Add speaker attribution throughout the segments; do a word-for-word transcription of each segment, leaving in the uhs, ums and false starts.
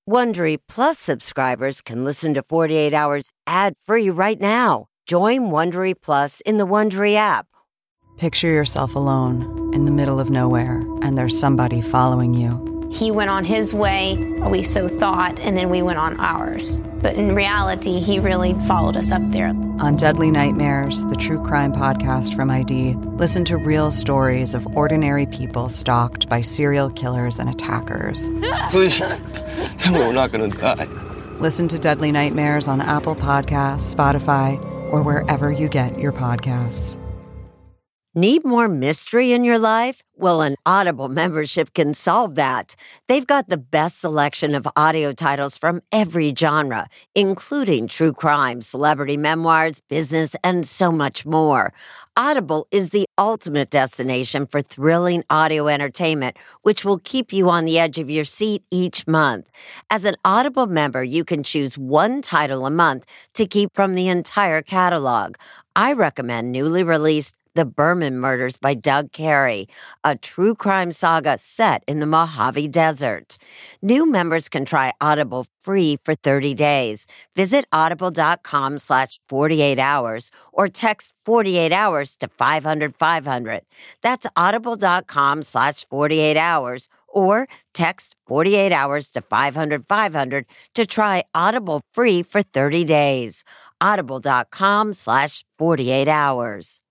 Speaker 1: Wondery Plus subscribers can listen to forty-eight hours ad-free right now. Join Wondery Plus in the Wondery app.
Speaker 2: Picture yourself alone in the middle of nowhere, and there's somebody following you.
Speaker 3: He went on his way, we so thought, and then we went on ours. But in reality, he really followed us up there.
Speaker 2: On Deadly Nightmares, the true crime podcast from I D, listen to real stories of ordinary people stalked by serial killers and attackers.
Speaker 4: Please, tell me we're not going to die.
Speaker 2: Listen to Deadly Nightmares on Apple Podcasts, Spotify, or wherever you get your podcasts.
Speaker 1: Need more mystery in your life? Well, an Audible membership can solve that. They've got the best selection of audio titles from every genre, including true crime, celebrity memoirs, business, and so much more. Audible is the ultimate destination for thrilling audio entertainment, which will keep you on the edge of your seat each month. As an Audible member, you can choose one title a month to keep from the entire catalog. I recommend newly released The Berman Murders by Doug Carey, a true crime saga set in the Mojave Desert. New members can try Audible free for thirty days. Visit audible.com slash 48 hours or text forty-eight hours to five hundred five hundred. That's audible.com slash 48 hours or text forty-eight hours to five hundred five hundred to try Audible free for thirty days. Audible.com slash 48 hours.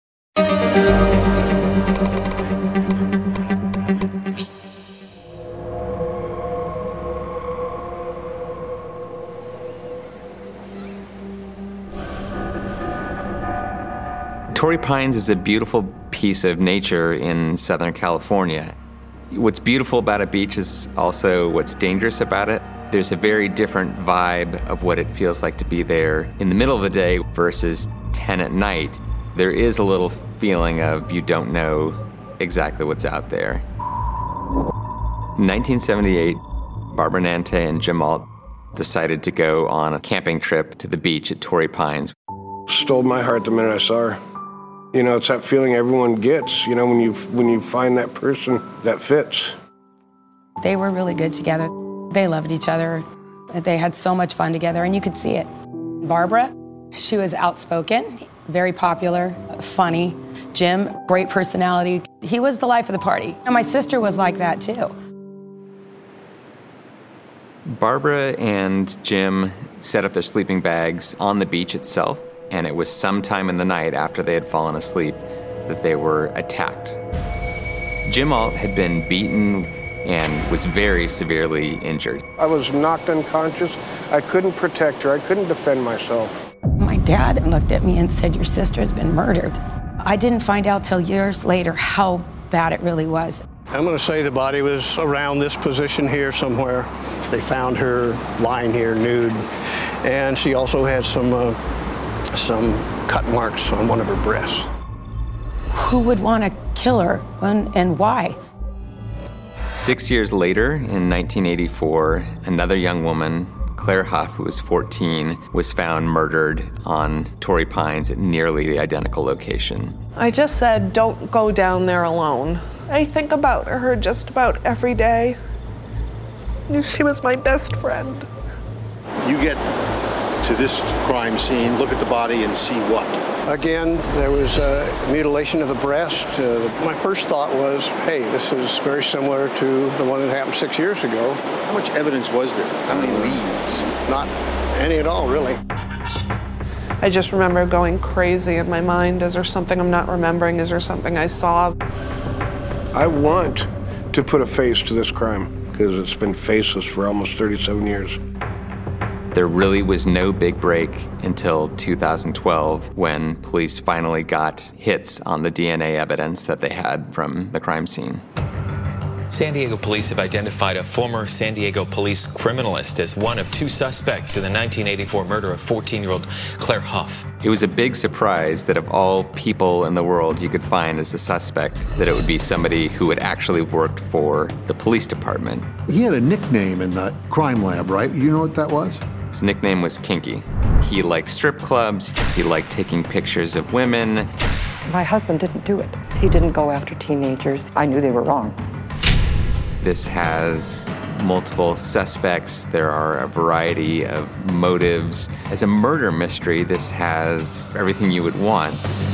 Speaker 5: Torrey Pines is a beautiful piece of nature in Southern California. What's beautiful about a beach is also what's dangerous about it. There's a very different vibe of what it feels like to be there in the middle of the day versus ten at night. There is a little feeling of you don't know exactly what's out there. In nineteen seventy-eight, Barbara Nante and Jim Alt decided to go on a camping trip to the beach at Torrey Pines.
Speaker 6: Stole my heart the minute I saw her. You know, it's that feeling everyone gets, you know, when you when you find that person that fits.
Speaker 7: They were really good together. They loved each other. They had so much fun together, and you could see it. Barbara, she was outspoken, very popular, funny. Jim, great personality. He was the life of the party. And my sister was like that, too.
Speaker 5: Barbara and Jim set up their sleeping bags on the beach itself, and it was sometime in the night after they had fallen asleep that they were attacked. Jim Alt had been beaten and was very severely injured.
Speaker 6: I was knocked unconscious. I couldn't protect her. I couldn't defend myself.
Speaker 7: My dad looked at me and said, "Your sister has been murdered." I didn't find out till years later how bad it really was.
Speaker 8: I'm going to say the body was around this position here somewhere. They found her lying here nude, and she also had some uh, some cut marks on one of her breasts.
Speaker 7: Who would want to kill her, and, and why?
Speaker 5: Six years later, in nineteen eighty-four, another young woman, Claire Huff, who was fourteen, was found murdered on Torrey Pines at nearly the identical location.
Speaker 9: I just said, don't go down there alone. I think about her just about every day. She was my best friend.
Speaker 10: You get to this crime scene, look at the body, and see what?
Speaker 8: Again, there was a mutilation of the breast. Uh, my first thought was, hey, this is very similar to the one that happened six years ago.
Speaker 10: How much evidence was there? How many leads?
Speaker 8: Not any at all, really.
Speaker 9: I just remember going crazy in my mind. Is there something I'm not remembering? Is there something I saw?
Speaker 6: I want to put a face to this crime because it's been faceless for almost thirty-seven years.
Speaker 5: There really was no big break until two thousand twelve when police finally got hits on the D N A evidence that they had from the crime scene.
Speaker 11: San Diego police have identified a former San Diego police criminalist as one of two suspects in the nineteen eighty-four murder of fourteen-year-old Claire Huff.
Speaker 5: It was a big surprise that of all people in the world you could find as a suspect, that it would be somebody who had actually worked for the police department.
Speaker 12: He had a nickname in the crime lab, right? You know what that was?
Speaker 5: His nickname was Kinky. He liked strip clubs, he liked taking pictures of women.
Speaker 13: My husband didn't do it. He didn't go after teenagers. I knew they were wrong.
Speaker 5: This has multiple suspects. There are a variety of motives. As a murder mystery, this has everything you would want.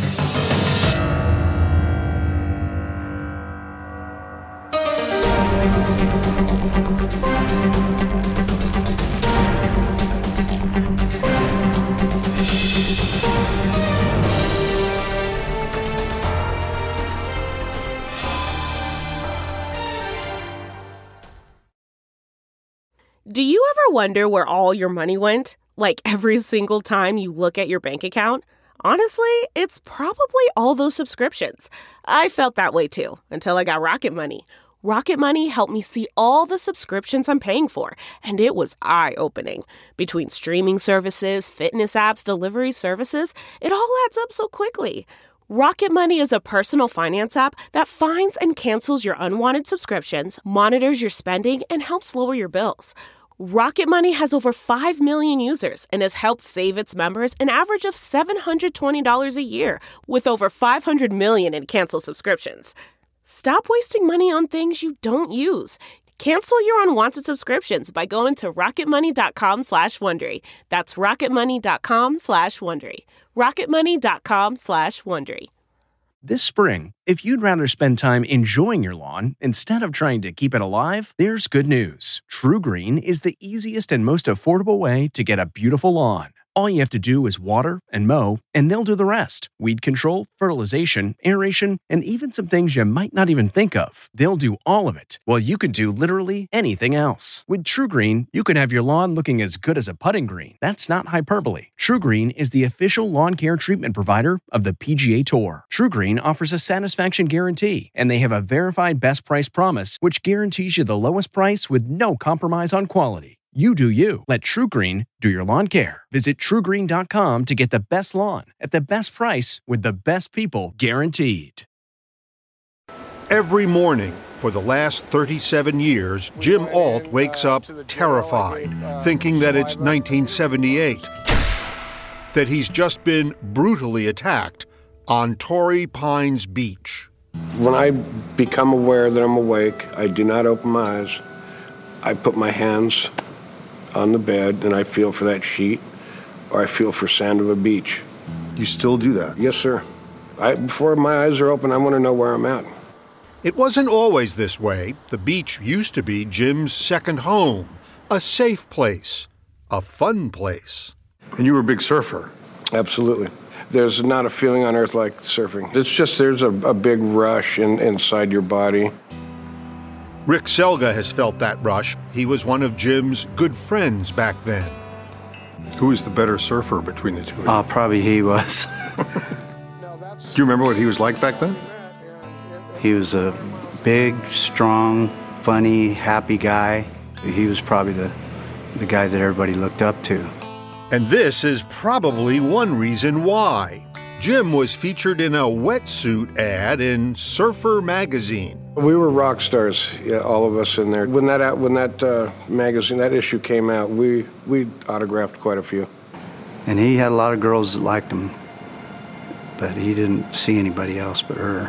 Speaker 14: Do you ever wonder where all your money went? Like every single time you look at your bank account? Honestly, it's probably all those subscriptions. I felt that way too, until I got Rocket Money. Rocket Money helped me see all the subscriptions I'm paying for, and it was eye-opening. Between streaming services, fitness apps, delivery services, it all adds up so quickly. Rocket Money is a personal finance app that finds and cancels your unwanted subscriptions, monitors your spending, and helps lower your bills. Rocket Money has over five million users and has helped save its members an average of seven hundred twenty dollars a year, with over five hundred million in canceled subscriptions. Stop wasting money on things you don't use. Cancel your unwanted subscriptions by going to rocketmoney.com slash Wondery. That's rocketmoney.com slash Wondery. rocketmoney.com slash Wondery.
Speaker 15: This spring, if you'd rather spend time enjoying your lawn instead of trying to keep it alive, there's good news. True Green is the easiest and most affordable way to get a beautiful lawn. All you have to do is water and mow, and they'll do the rest. Weed control, fertilization, aeration, and even some things you might not even think of. They'll do all of it, while you can do literally anything else. With True Green, you can have your lawn looking as good as a putting green. That's not hyperbole. True Green is the official lawn care treatment provider of the P G A Tour. True Green offers a satisfaction guarantee, and they have a verified best price promise, which guarantees you the lowest price with no compromise on quality. You do you. Let True Green do your lawn care. Visit true green dot com to get the best lawn at the best price with the best people guaranteed.
Speaker 10: Every morning for the last thirty-seven years, Jim Ault wakes up terrified, thinking that it's nineteen seventy-eight, that he's just been brutally attacked on Torrey Pines Beach.
Speaker 6: When I become aware that I'm awake, I do not open my eyes. I put my hands on the bed and I feel for that sheet, or I feel for sand of a beach.
Speaker 12: You still do that?
Speaker 6: Yes, sir. I, before my eyes are open, I want to know where I'm at.
Speaker 10: It wasn't always this way. The beach used to be Jim's second home, a safe place, a fun place.
Speaker 12: And you were a big surfer?
Speaker 6: Absolutely. There's not a feeling on earth like surfing. It's just there's a, a big rush in, inside your body.
Speaker 10: Rick Selga has felt that rush. He was one of Jim's good friends back then.
Speaker 12: Who was the better surfer between the two of you?
Speaker 16: Uh, probably he was.
Speaker 12: Do you remember what he was like back then?
Speaker 16: He was a big, strong, funny, happy guy. He was probably the, the guy that everybody looked up to.
Speaker 10: And this is probably one reason why. Jim was featured in a wetsuit ad in Surfer magazine.
Speaker 6: We were rock stars, yeah, all of us in there. When that when that uh, magazine, that issue came out, we we autographed quite a few.
Speaker 16: And he had a lot of girls that liked him, but he didn't see anybody else but her.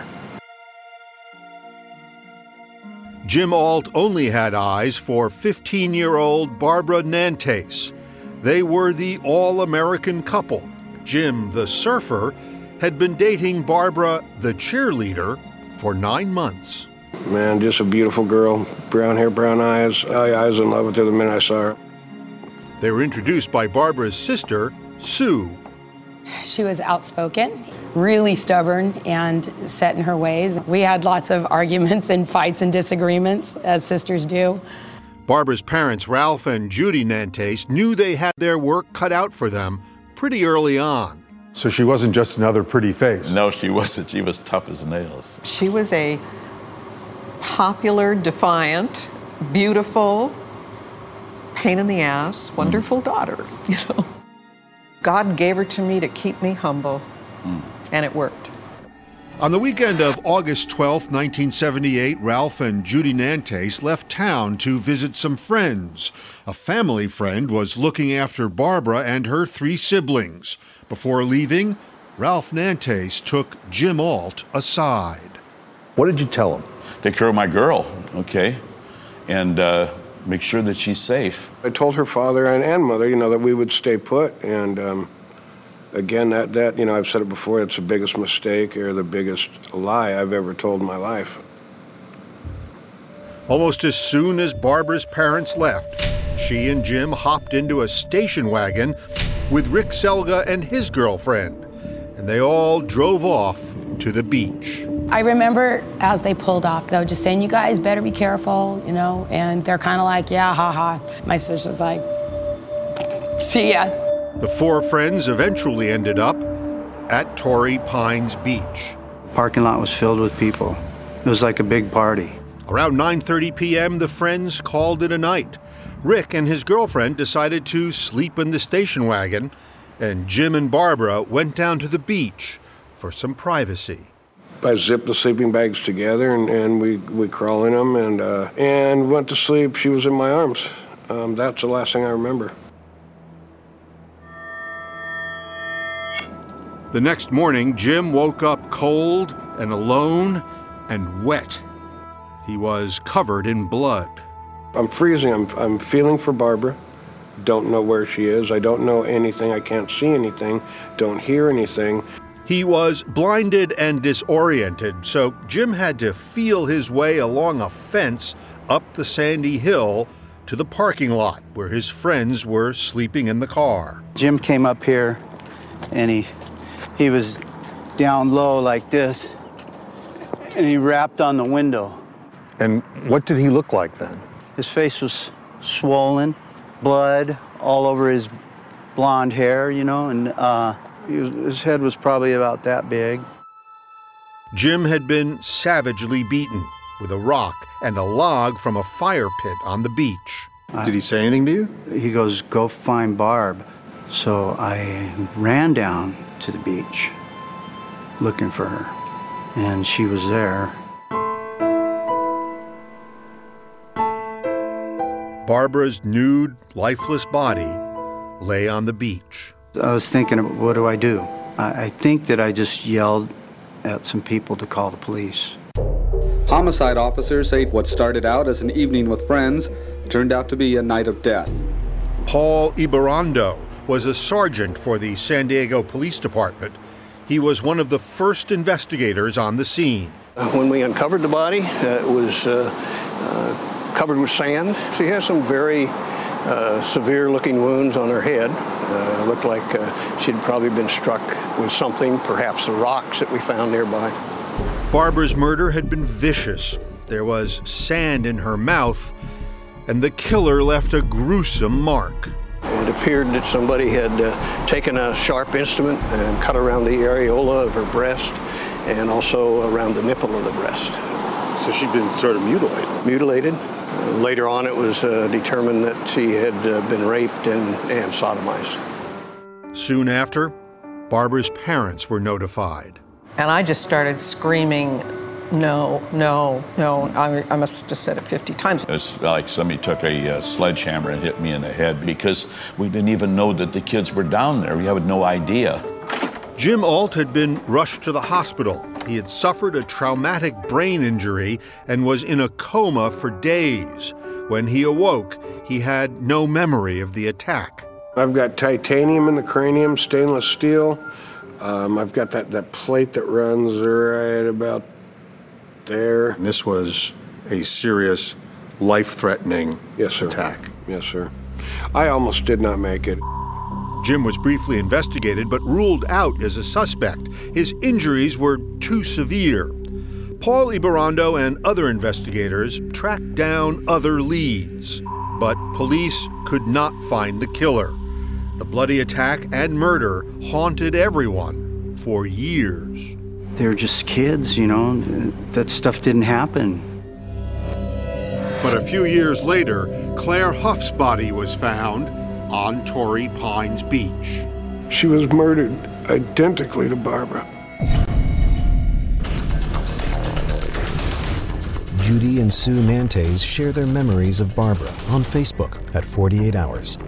Speaker 10: Jim Ault only had eyes for fifteen-year-old Barbara Nantes. They were the all-American couple. Jim, the surfer, had been dating Barbara, the cheerleader, for nine months.
Speaker 6: Man, just a beautiful girl. Brown hair, brown eyes. I, I was in love with her the minute I saw her.
Speaker 10: They were introduced by Barbara's sister, Sue.
Speaker 7: She was outspoken, really stubborn, and set in her ways. We had lots of arguments and fights and disagreements, as sisters do.
Speaker 10: Barbara's parents, Ralph and Judy Nantes, knew they had their work cut out for them pretty early on.
Speaker 12: So she wasn't just another pretty face?
Speaker 17: No, she wasn't. She was tough as nails.
Speaker 18: She was a popular, defiant, beautiful, pain in the ass, wonderful mm. daughter, you know. God gave her to me to keep me humble, mm. and it worked.
Speaker 10: On the weekend of August twelfth, nineteen seventy-eight, Ralph and Judy Nantes left town to visit some friends. A family friend was looking after Barbara and her three siblings. Before leaving, Ralph Nantes took Jim Ault aside.
Speaker 12: What did you tell him?
Speaker 17: Take care of my girl, okay? And uh, make sure that she's safe.
Speaker 6: I told her father and, and mother, you know, that we would stay put. And um, again, that, that, you know, I've said it before, it's the biggest mistake or the biggest lie I've ever told in my life.
Speaker 10: Almost as soon as Barbara's parents left, she and Jim hopped into a station wagon with Rick Selga and his girlfriend, and they all drove off to the beach.
Speaker 7: I remember as they pulled off, though, just saying, you guys better be careful, you know, and they're kind of like, yeah, haha. My sister's like, see ya.
Speaker 10: The four friends eventually ended up at Torrey Pines Beach.
Speaker 16: The parking lot was filled with people. It was like a big party.
Speaker 10: Around nine thirty p.m., the friends called it a night. Rick and his girlfriend decided to sleep in the station wagon, and Jim and Barbara went down to the beach for some privacy.
Speaker 6: I zipped the sleeping bags together, and, and we, we crawl in them, and, uh, and went to sleep. She was in my arms. Um, that's the last thing I remember.
Speaker 10: The next morning, Jim woke up cold and alone and wet. He was covered in blood.
Speaker 6: I'm freezing. I'm, I'm feeling for Barbara. Don't know where she is. I don't know anything. I can't see anything. Don't hear anything.
Speaker 10: He was blinded and disoriented, so Jim had to feel his way along a fence up the sandy hill to the parking lot where his friends were sleeping in the car.
Speaker 16: Jim came up here, and he, he was down low like this, and he rapped on the window.
Speaker 12: And what did he look like then?
Speaker 16: His face was swollen, blood all over his blonde hair, you know, and uh, he was, his head was probably about that big.
Speaker 10: Jim had been savagely beaten with a rock and a log from a fire pit on the beach.
Speaker 12: Did he say anything to you?
Speaker 16: He goes, go find Barb. So I ran down to the beach looking for her, and she was there.
Speaker 10: Barbara's nude, lifeless body lay on the beach.
Speaker 16: I was thinking, what do I do? I, I think that I just yelled at some people to call the police.
Speaker 19: Homicide officers say what started out as an evening with friends turned out to be a night of death.
Speaker 10: Paul Ibarrondo was a sergeant for the San Diego Police Department. He was one of the first investigators on the scene.
Speaker 8: When we uncovered the body, uh, it was uh, uh, covered with sand. She has some very uh, severe-looking wounds on her head. Uh, it looked like uh, she'd probably been struck with something, perhaps the rocks that we found nearby.
Speaker 10: Barbara's murder had been vicious. There was sand in her mouth, and the killer left a gruesome mark.
Speaker 8: It appeared that somebody had uh, taken a sharp instrument and cut around the areola of her breast and also around the nipple of the breast.
Speaker 12: So she'd been sort of mutilated?
Speaker 8: Mutilated. Uh, later on, it was uh, determined that she had uh, been raped and, and sodomized.
Speaker 10: Soon after, Barbara's parents were notified.
Speaker 18: And I just started screaming, no, no, no. I, I must have said it fifty times.
Speaker 17: It's like somebody took a uh, sledgehammer and hit me in the head because we didn't even know that the kids were down there. We had no idea.
Speaker 10: Jim Alt had been rushed to the hospital. He had suffered a traumatic brain injury and was in a coma for days. When he awoke, he had no memory of the attack.
Speaker 6: I've got titanium in the cranium, stainless steel. Um, I've got that, that plate that runs right about there.
Speaker 12: And this was a serious, life-threatening
Speaker 6: yes, sir.
Speaker 12: attack.
Speaker 6: Yes, sir. I almost did not make it.
Speaker 10: Jim was briefly investigated but ruled out as a suspect. His injuries were too severe. Paul Ibarrondo and other investigators tracked down other leads, but police could not find the killer. The bloody attack and murder haunted everyone for years.
Speaker 16: They were just kids, you know, that stuff didn't happen.
Speaker 10: But a few years later, Claire Huff's body was found on Torrey Pines Beach.
Speaker 6: She was murdered identically to Barbara.
Speaker 20: Judy and Sue Nantes share their memories of Barbara on Facebook at forty-eight hours.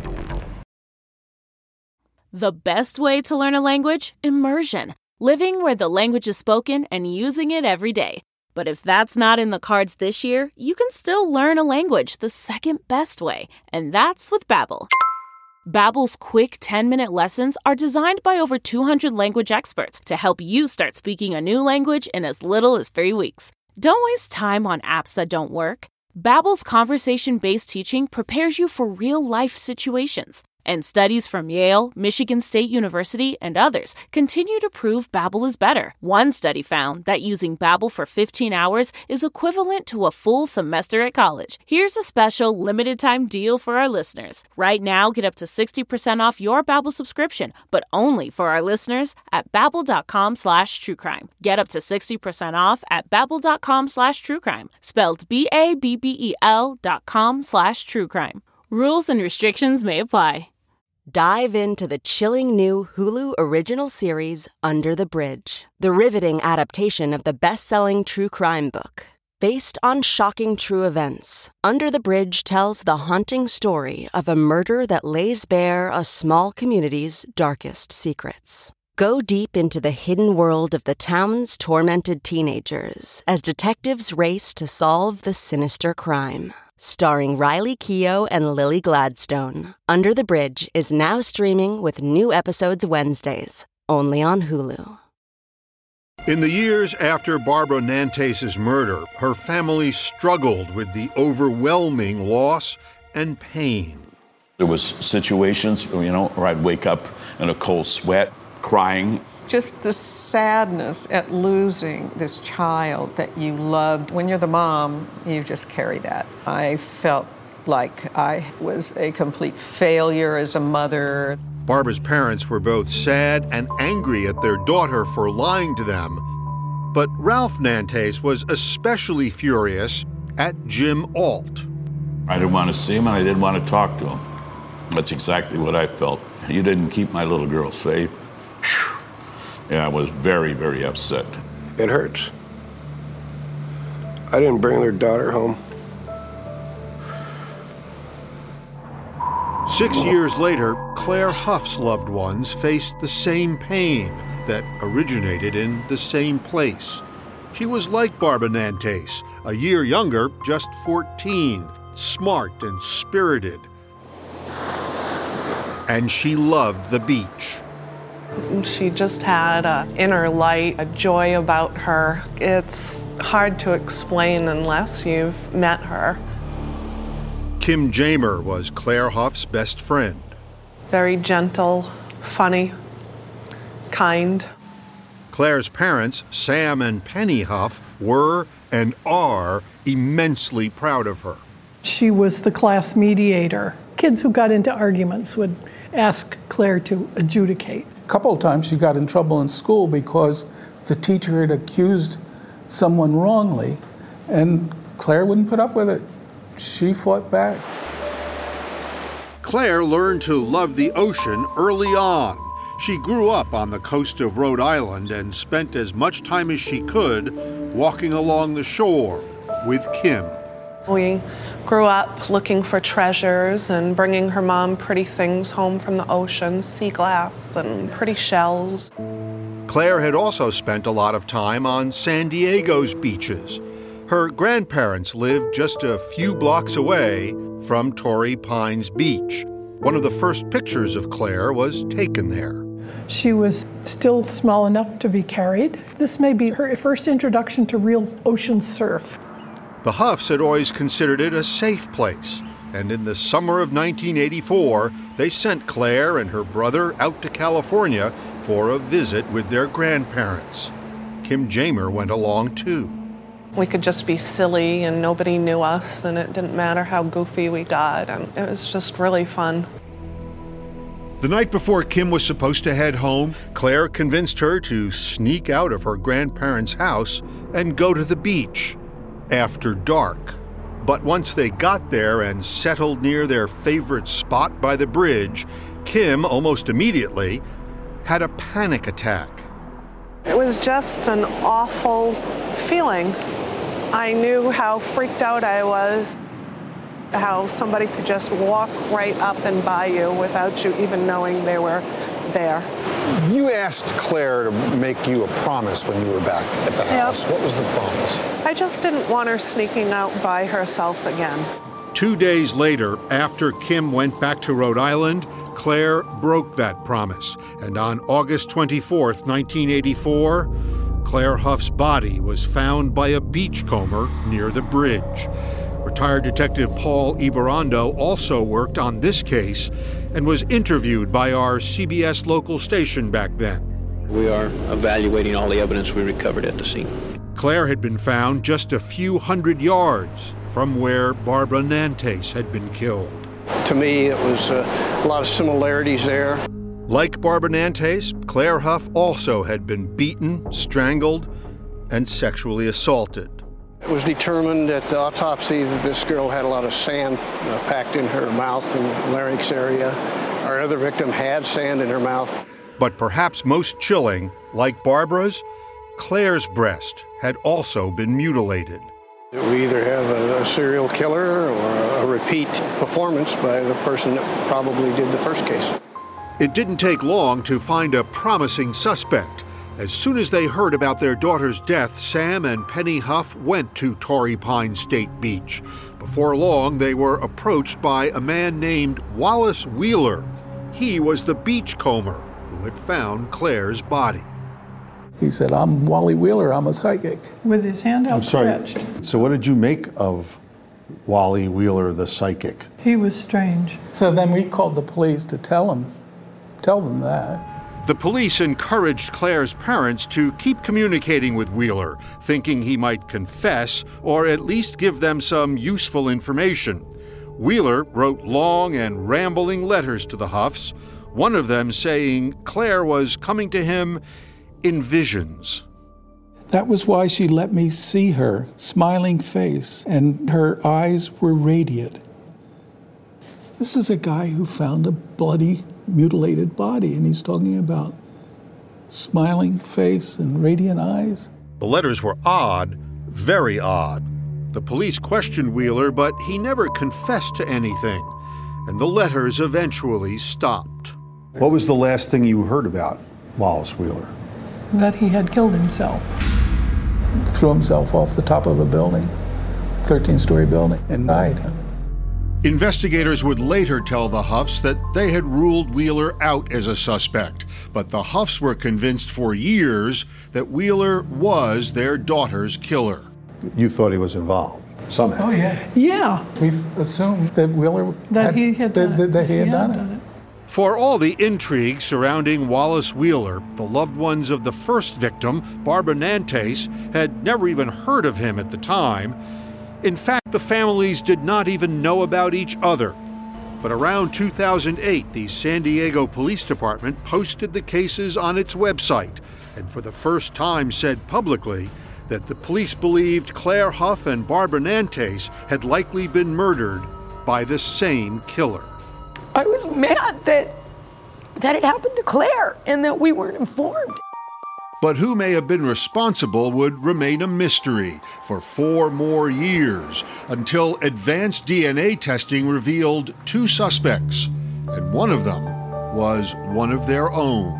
Speaker 14: The best way to learn a language? Immersion. Living where the language is spoken and using it every day. But if that's not in the cards this year, you can still learn a language the second best way, and that's with Babbel. Babbel's quick ten-minute lessons are designed by over two hundred language experts to help you start speaking a new language in as little as three weeks. Don't waste time on apps that don't work. Babbel's conversation-based teaching prepares you for real-life situations. And studies from Yale, Michigan State University, and others continue to prove Babbel is better. One study found that using Babbel for fifteen hours is equivalent to a full semester at college. Here's a special limited-time deal for our listeners. Right now, get up to sixty percent off your Babbel subscription, but only for our listeners at babbel.com slash truecrime. Get up to sixty percent off at babbel.com slash truecrime. Spelled B A B B E L dot com slash truecrime. Rules and restrictions may apply.
Speaker 21: Dive into the chilling new Hulu original series, Under the Bridge, the riveting adaptation of the best-selling true crime book. Based on shocking true events, Under the Bridge tells the haunting story of a murder that lays bare a small community's darkest secrets. Go deep into the hidden world of the town's tormented teenagers as detectives race to solve the sinister crime. Starring Riley Keough and Lily Gladstone, Under the Bridge is now streaming with new episodes Wednesdays, only on Hulu.
Speaker 10: In the years after Barbara Nantes' murder, her family struggled with the overwhelming loss and pain.
Speaker 17: There was situations, you know, where I'd wake up in a cold sweat, crying.
Speaker 18: Just the sadness at losing this child that you loved. When you're the mom, you just carry that. I felt like I was a complete failure as a mother.
Speaker 10: Barbara's parents were both sad and angry at their daughter for lying to them. But Ralph Nantes was especially furious at Jim Alt.
Speaker 17: I didn't want to see him and I didn't want to talk to him. That's exactly what I felt. You didn't keep my little girl safe. Yeah, I was very, very upset.
Speaker 6: It hurts. I didn't bring their daughter home.
Speaker 10: Six years later, Claire Huff's loved ones faced the same pain that originated in the same place. She was like Barbara Nantes, a year younger, just fourteen, smart and spirited. And she loved the beach.
Speaker 9: She just had an inner light, a joy about her. It's hard to explain unless you've met her.
Speaker 10: Kim Jamer was Claire Huff's best friend.
Speaker 9: Very gentle, funny, kind.
Speaker 10: Claire's parents, Sam and Penny Huff, were and are immensely proud of her.
Speaker 13: She was the class mediator. Kids who got into arguments would ask Claire to adjudicate.
Speaker 22: A couple of times she got in trouble in school because the teacher had accused someone wrongly, and Claire wouldn't put up with it. She fought back.
Speaker 10: Claire learned to love the ocean early on. She grew up on the coast of Rhode Island and spent as much time as she could walking along the shore with Kim.
Speaker 9: We grew up looking for treasures and bringing her mom pretty things home from the ocean, sea glass and pretty shells.
Speaker 10: Claire had also spent a lot of time on San Diego's beaches. Her grandparents lived just a few blocks away from Torrey Pines Beach. One of the first pictures of Claire was taken there.
Speaker 13: She was still small enough to be carried. This may be her first introduction to real ocean surf.
Speaker 10: The Huffs had always considered it a safe place, and in the summer of nineteen eighty-four, they sent Claire and her brother out to California for a visit with their grandparents. Kim Jamer went along too.
Speaker 9: We could just be silly and nobody knew us, and it didn't matter how goofy we got, and it was just really fun.
Speaker 10: The night before Kim was supposed to head home, Claire convinced her to sneak out of her grandparents' house and go to the beach after dark. But once they got there and settled near their favorite spot by the bridge, Kim almost immediately had a panic attack.
Speaker 9: It was just an awful feeling. I knew how freaked out I was, how somebody could just walk right up and by you without you even knowing they were there.
Speaker 12: You asked Claire to make you a promise when you were back at the house. Yep. What was the promise?
Speaker 9: I just didn't want her sneaking out by herself again.
Speaker 10: Two days later, after Kim went back to Rhode Island, Claire broke that promise. And on August twenty-fourth, nineteen eighty-four, Claire Huff's body was found by a beachcomber near the bridge. Retired Detective Paul Ibarrondo also worked on this case and was interviewed by our C B S local station back then.
Speaker 3: We are evaluating all the evidence we recovered at the scene.
Speaker 10: Claire had been found just a few hundred yards from where Barbara Nantes had been killed.
Speaker 8: To me, it was uh, a lot of similarities there.
Speaker 10: Like Barbara Nantes, Claire Huff also had been beaten, strangled, and sexually assaulted.
Speaker 8: It was determined at the autopsy that this girl had a lot of sand uh, packed in her mouth and larynx area. Our other victim had sand in her mouth.
Speaker 10: But perhaps most chilling, like Barbara's, Claire's breast had also been mutilated.
Speaker 8: We either have a, a serial killer or a repeat performance by the person that probably did the first case.
Speaker 10: It didn't take long to find a promising suspect. As soon as they heard about their daughter's death, Sam and Penny Huff went to Torrey Pines State Beach. Before long, they were approached by a man named Wallace Wheeler. He was the beachcomber who had found Claire's body.
Speaker 22: He said, "I'm Wally Wheeler, I'm a psychic."
Speaker 13: With his hand outstretched.
Speaker 12: So what did you make of Wally Wheeler, the psychic?
Speaker 13: He was strange.
Speaker 22: So then we called the police to tell him, tell them that.
Speaker 10: The police encouraged Claire's parents to keep communicating with Wheeler, thinking he might confess or at least give them some useful information. Wheeler wrote long and rambling letters to the Huffs, one of them saying Claire was coming to him in visions.
Speaker 22: That was why she let me see her smiling face, and her eyes were radiant. This is a guy who found a bloody, mutilated body, and he's talking about smiling face and radiant eyes.
Speaker 10: The letters were odd, very odd. The police questioned Wheeler, but he never confessed to anything, and the letters eventually stopped.
Speaker 12: What was the last thing you heard about Wallace Wheeler?
Speaker 13: That he had killed himself.
Speaker 22: Threw himself off the top of a building, thirteen-story building, and died.
Speaker 10: Investigators would later tell the Huffs that they had ruled Wheeler out as a suspect, but the Huffs were convinced for years that Wheeler was their daughter's killer.
Speaker 12: You thought he was involved somehow?
Speaker 22: Oh, yeah.
Speaker 13: Yeah.
Speaker 22: We assumed that Wheeler
Speaker 13: that
Speaker 22: had,
Speaker 13: he had
Speaker 22: that,
Speaker 13: done it.
Speaker 22: that he had
Speaker 13: He
Speaker 22: done,
Speaker 13: had
Speaker 22: it.
Speaker 13: done it.
Speaker 10: For all the intrigue surrounding Wallace Wheeler, the loved ones of the first victim, Barbara Nantes, had never even heard of him at the time. In fact, the families did not even know about each other. But around two thousand eight, the San Diego Police Department posted the cases on its website, and for the first time said publicly that the police believed Claire Huff and Barbara Nantes had likely been murdered by the same killer.
Speaker 4: I was mad that that it happened to Claire and that we weren't informed.
Speaker 10: But who may have been responsible would remain a mystery for four more years until advanced D N A testing revealed two suspects, and one of them was one of their own.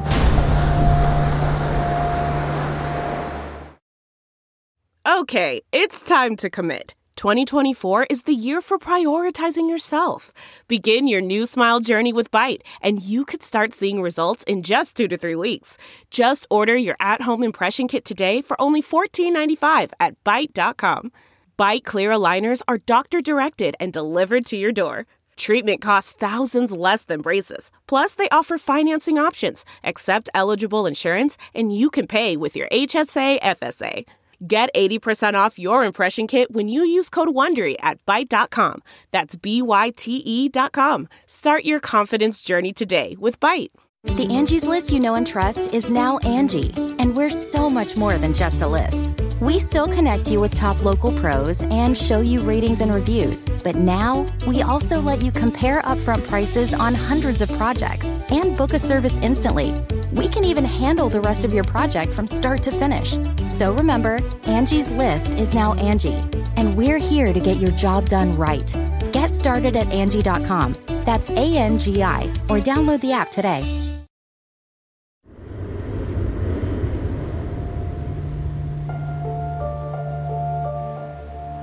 Speaker 14: Okay, it's time to commit. twenty twenty-four is the year for prioritizing yourself. Begin your new smile journey with Byte, and you could start seeing results in just two to three weeks. Just order your at-home impression kit today for only fourteen ninety-five at byte dot com. Byte clear aligners are doctor-directed and delivered to your door. Treatment costs thousands less than braces. Plus, they offer financing options, accept eligible insurance, and you can pay with your H S A F S A. Get eighty percent off your impression kit when you use code WONDERY at byte dot com. That's B Y T E dot com. Start your confidence journey today with Byte.
Speaker 23: The Angie's List you know and trust is now Angie, and we're so much more than just a list. We still connect you with top local pros and show you ratings and reviews, but now we also let you compare upfront prices on hundreds of projects and book a service instantly. We can even handle the rest of your project from start to finish. So remember, Angie's List is now Angie, and we're here to get your job done right. Get started at Angie dot com. That's A N G I, or download the app today.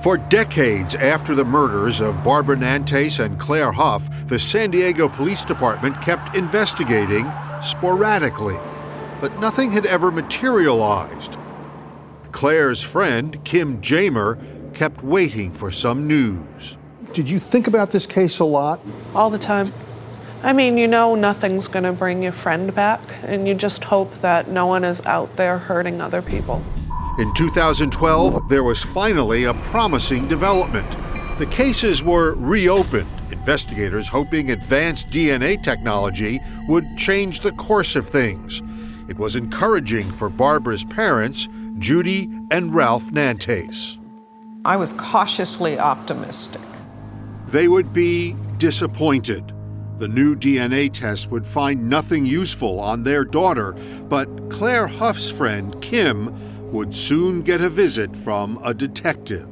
Speaker 10: For decades after the murders of Barbara Nantes and Claire Huff, the San Diego Police Department kept investigating sporadically, but nothing had ever materialized. Claire's friend, Kim Jamer, kept waiting for some news.
Speaker 12: Did you think about this case a lot?
Speaker 9: All the time. I mean, you know nothing's going to bring your friend back, and you just hope that no one is out there hurting other people.
Speaker 10: In two thousand twelve, there was finally a promising development. The cases were reopened, investigators hoping advanced D N A technology would change the course of things. It was encouraging for Barbara's parents, Judy and Ralph Nantes.
Speaker 18: I was cautiously optimistic.
Speaker 10: They would be disappointed. The new D N A test would find nothing useful on their daughter, but Claire Huff's friend, Kim, would soon get a visit from a detective.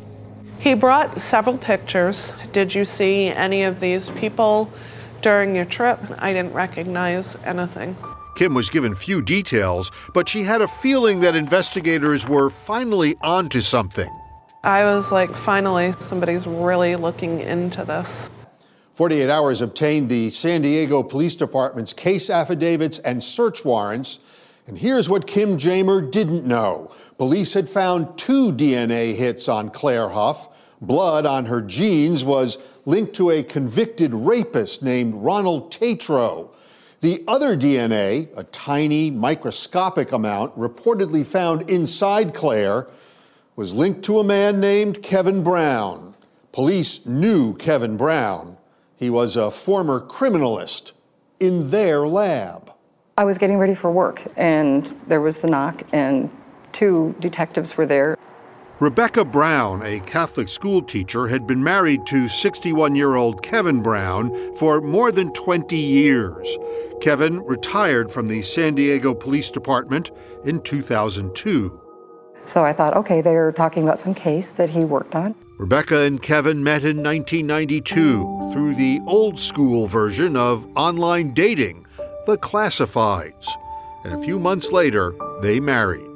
Speaker 9: He brought several pictures. Did you see any of these people during your trip? I didn't recognize anything.
Speaker 10: Kim was given few details, but she had a feeling that investigators were finally onto something.
Speaker 9: I was like, finally, somebody's really looking into this.
Speaker 12: forty-eight hours obtained the San Diego Police Department's case affidavits and search warrants. And here's what Kim Jamer didn't know. Police had found two D N A hits on Claire Huff. Blood on her jeans was linked to a convicted rapist named Ronald Tatro. The other D N A, a tiny microscopic amount reportedly found inside Claire, was linked to a man named Kevin Brown. Police knew Kevin Brown. He was a former criminalist in their lab.
Speaker 1: I was getting ready for work, and there was the knock, and two detectives were there.
Speaker 10: Rebecca Brown, a Catholic school teacher, had been married to sixty-one-year-old Kevin Brown for more than twenty years. Kevin retired from the San Diego Police Department in two thousand two.
Speaker 1: So I thought, okay, they're talking about some case that he worked on.
Speaker 10: Rebecca and Kevin met in nineteen ninety-two through the old-school version of online dating, the classifieds. And a few months later, they married.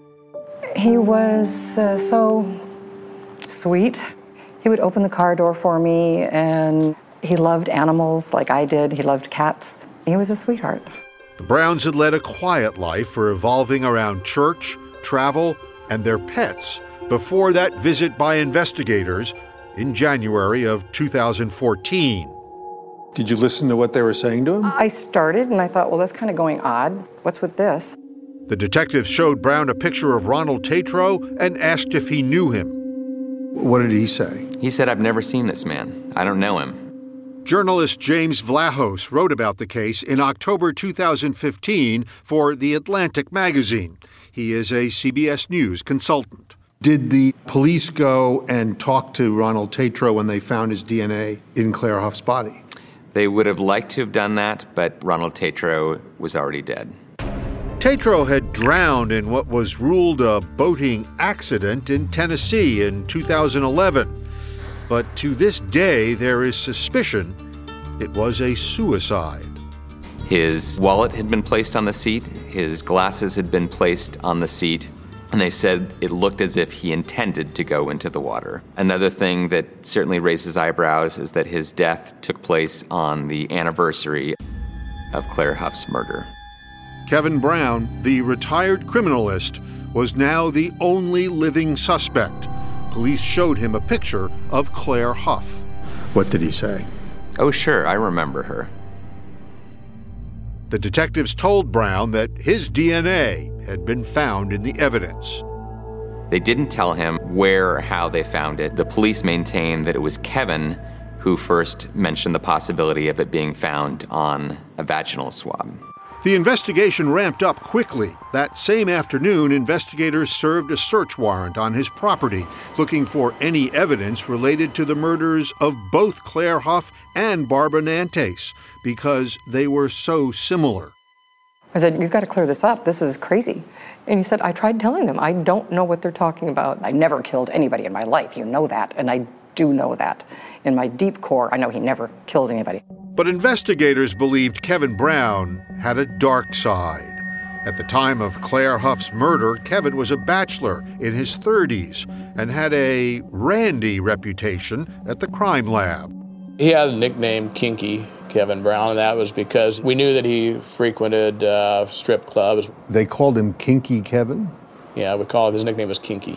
Speaker 1: He was uh, so sweet. He would open the car door for me, and he loved animals like I did. He loved cats. He was a sweetheart.
Speaker 10: The Browns had led a quiet life, revolving around church, travel, and their pets before that visit by investigators in January of two thousand fourteen.
Speaker 12: Did you listen to what they were saying to him?
Speaker 1: I started, and I thought, well, that's kind of going odd. What's with this?
Speaker 10: The detectives showed Brown a picture of Ronald Tatro and asked if he knew him.
Speaker 12: What did he say?
Speaker 5: He said, "I've never seen this man. I don't know him."
Speaker 10: Journalist James Vlahos wrote about the case in October two thousand fifteen for The Atlantic magazine. He is a C B S News consultant.
Speaker 12: Did the police go and talk to Ronald Tatro when they found his D N A in Claire Huff's body?
Speaker 5: They would have liked to have done that, but Ronald Tatro was already dead.
Speaker 10: Tatro had drowned in what was ruled a boating accident in Tennessee in two thousand eleven. But to this day, there is suspicion it was a suicide.
Speaker 5: His wallet had been placed on the seat, his glasses had been placed on the seat, and they said it looked as if he intended to go into the water. Another thing that certainly raises eyebrows is that his death took place on the anniversary of Claire Huff's murder.
Speaker 10: Kevin Brown, the retired criminalist, was now the only living suspect. Police showed him a picture of Claire Huff.
Speaker 12: What did he say?
Speaker 5: Oh, sure, I remember her.
Speaker 10: The detectives told Brown that his D N A had been found in the evidence.
Speaker 5: They didn't tell him where or how they found it. The police maintained that it was Kevin who first mentioned the possibility of it being found on a vaginal swab.
Speaker 10: The investigation ramped up quickly. That same afternoon, investigators served a search warrant on his property, looking for any evidence related to the murders of both Claire Huff and Barbara Nantes, because they were so similar.
Speaker 1: I said, "You've got to clear this up. This is crazy." And he said, "I tried telling them. I don't know what they're talking about. I never killed anybody in my life. You know that. And I do know that. In my deep core, I know he never killed anybody."
Speaker 10: But investigators believed Kevin Brown had a dark side. At the time of Claire Huff's murder, Kevin was a bachelor in his thirties and had a randy reputation at the crime lab.
Speaker 2: He had a nickname, Kinky Kevin Brown, and that was because we knew that he frequented uh, strip clubs.
Speaker 12: They called him Kinky Kevin?
Speaker 2: Yeah, we call it, his nickname was Kinky.